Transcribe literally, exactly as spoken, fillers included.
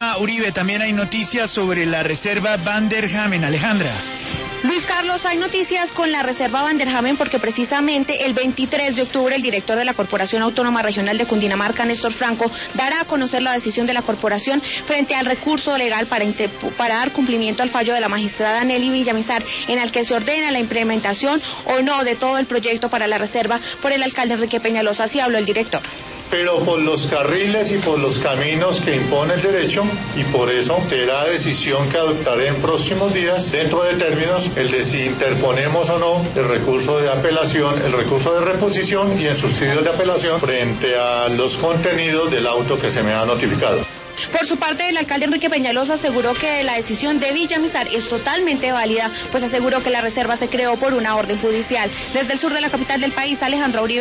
Uribe, también hay noticias sobre la reserva Van der Hamen. Alejandra. Luis Carlos, hay noticias con la reserva Van der Hamen porque precisamente el veintitrés de octubre el director de la Corporación Autónoma Regional de Cundinamarca, Néstor Franco, dará a conocer la decisión de la corporación frente al recurso legal para, para dar cumplimiento al fallo de la magistrada Nelly Villamizar, en el que se ordena la implementación o no de todo el proyecto para la reserva por el alcalde Enrique Peñalosa. Así habló el director. Pero por los carriles y por los caminos que impone el derecho, y por eso será decisión que adoptaré en próximos días, dentro de términos, el de si interponemos o no el recurso de apelación, el recurso de reposición y en subsidios de apelación frente a los contenidos del auto que se me ha notificado. Por su parte, el alcalde Enrique Peñalosa aseguró que la decisión de Villamizar es totalmente válida, pues aseguró que la reserva se creó por una orden judicial. Desde el sur de la capital del país, Alejandra Uribe.